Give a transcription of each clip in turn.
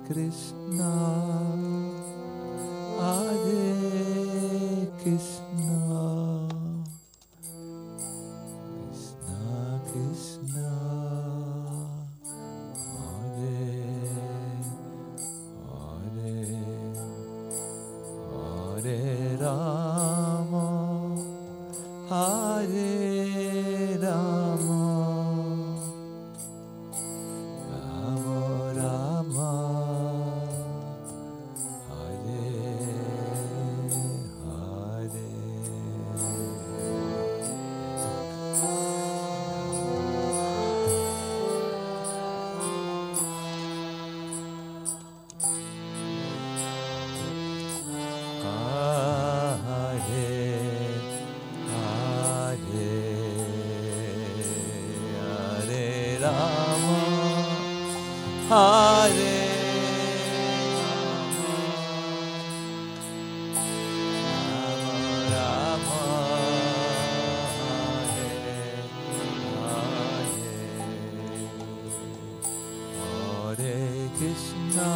Krishna, Hare Krishna, Krishna Krishna, Hare Hare, Hare Rama, Hare Rama, Rama Rama, Hare Hare. Hare Rama, Hare Hare Krishna,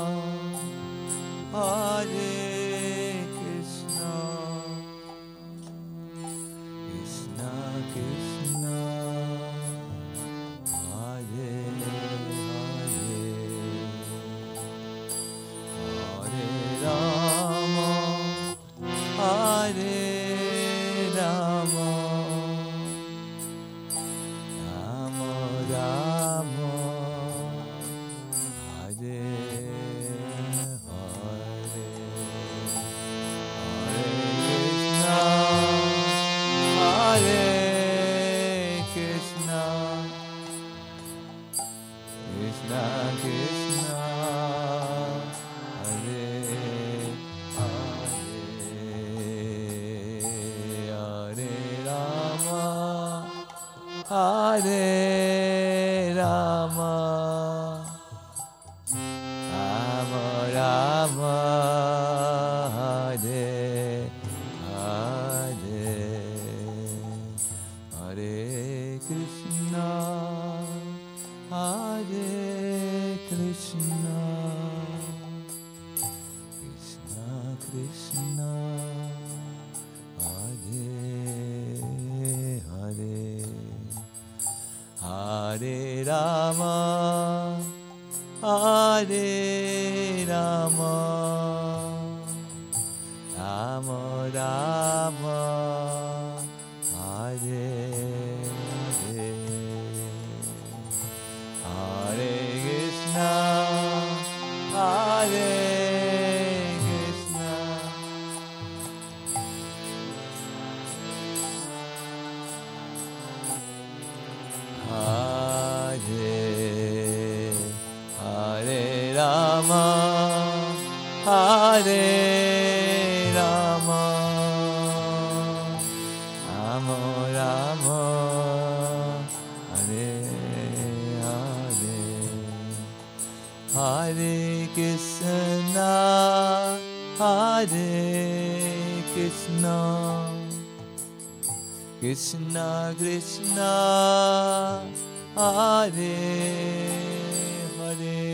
Hare Krishna, Krishna Krishna, Hare Rama, Hare Rama, Rama Rama, Hare Hare, Hare Krishna, Krishna Krishna, Hare Hare Rama, Rama Rama, Hare Hare, Hare Krishna, Hare Krishna, Krishna Krishna, Hare Hare, Hare Rama, Hare Rama, Rama Rama, Hare Hare, Hare Krishna, Hare Krishna, Hare Rama, Hare Rama, Rama Rama, Hare Hare, Hare Krishna, Hare Krishna, Krishna Krishna, Hare Hare,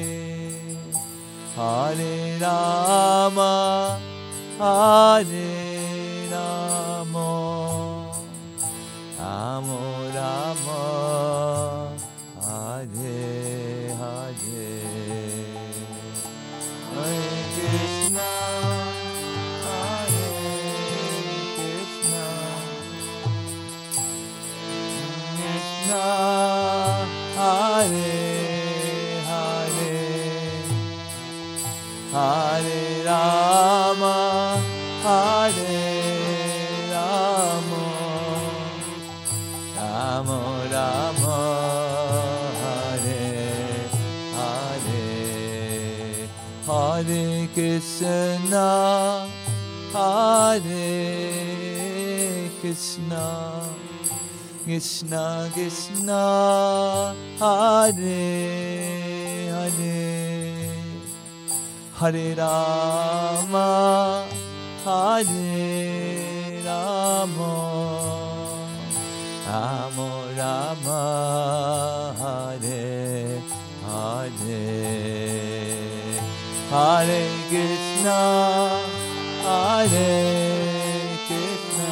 Hare Rama, Hare Rama, Rama Rama, Hare Hare, Hare Krishna, Hare Krishna, Krishna Hare Hare, Hare Rama, Hare Rama, Rama Rama, Hare Hare, Hare Krishna, Hare Krishna, Krishna Krishna, Hare Hare, Hare Rama, Hare Rama, Rama Rama, Hare Hare, Hare Krishna, Hare Krishna,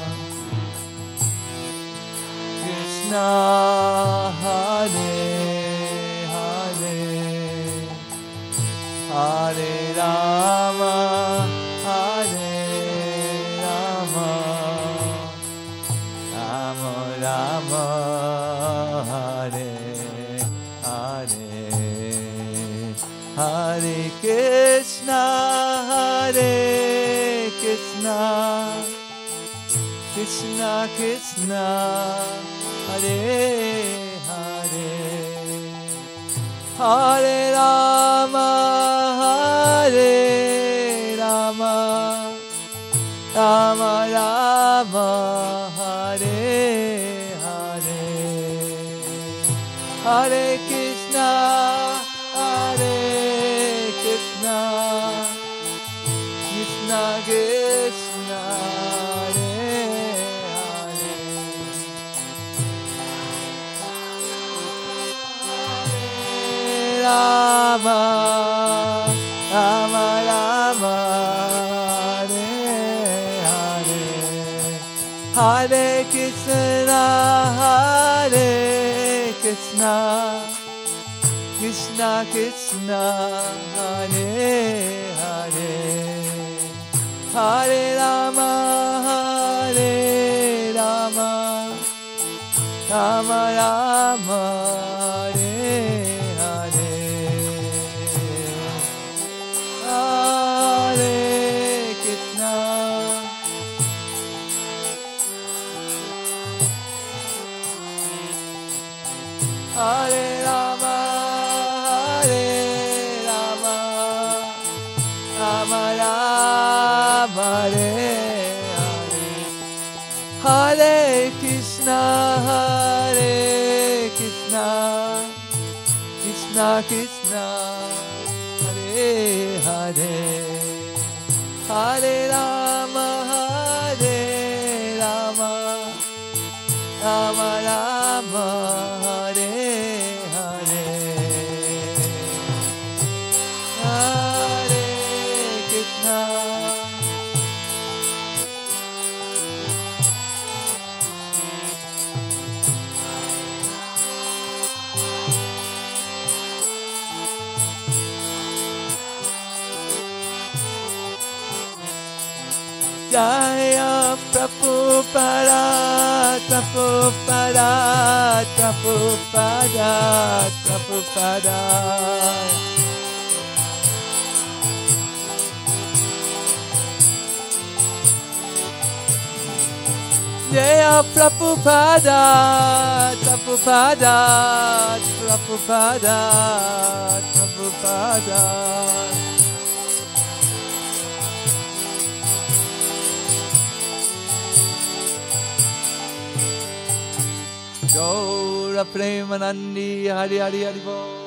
Krishna Hare Hare, Hare Rama, Hare Rama, Rama Rama, Hare Hare, Hare Krishna, Hare Krishna, Krishna Krishna, Hare Hare, Hare Rama, Hare Rama, Rama Rama, Hare Hare, Hare Krishna, Hare Krishna, Krishna Krishna, Hare Hare, Rama, Rama Rama, Hare Hare, Hare Krishna, Hare Krishna, Krishna Krishna, Hare Hare, Hare Rama, Hare Rama, Rama Rama, Hare Hare, Hare Krishna, Hare Rama, Hare Rama, Rama Rama, Hare Hare, Hare Krishna, Hare Krishna, Krishna Krishna, Hare Hare, Hare Rama, Hare Rama, Rama Rama, Hare Hare, Hare Krishna, Jaya Prabhupada, Prabhupada, Prabhupada, Prabhupada. Jaya Prabhupada, Prabhupada, Prabhupada, Prabhupada. Gaura Premanandi, Hari Hari Hari Bol.